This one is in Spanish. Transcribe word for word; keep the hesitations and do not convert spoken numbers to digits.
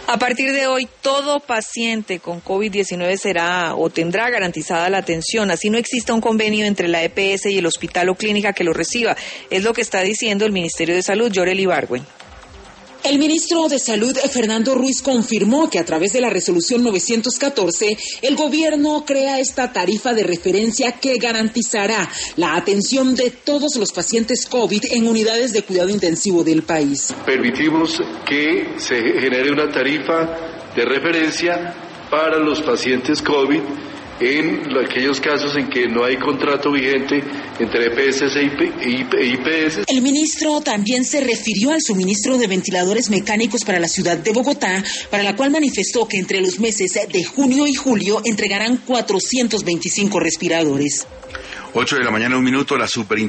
A partir de hoy, todo paciente con COVID diecinueve será o tendrá garantizada la atención, así no exista un convenio entre la E P S y el hospital o clínica que lo reciba. Es lo que está diciendo el Ministerio de Salud, Yorel Ibargüen. El ministro de Salud, Fernando Ruiz, confirmó que a través de la resolución novecientos catorce, el gobierno crea esta tarifa de referencia que garantizará la atención de todos los pacientes COVID en unidades de cuidado intensivo del país. Permitimos que se genere una tarifa de referencia para los pacientes COVID en aquellos casos en que no hay contrato vigente entre E P S e I P S. El ministro también se refirió al suministro de ventiladores mecánicos para la ciudad de Bogotá, para la cual manifestó que entre los meses de junio y julio entregarán cuatrocientos veinticinco respiradores. ocho de la mañana, un minuto, la super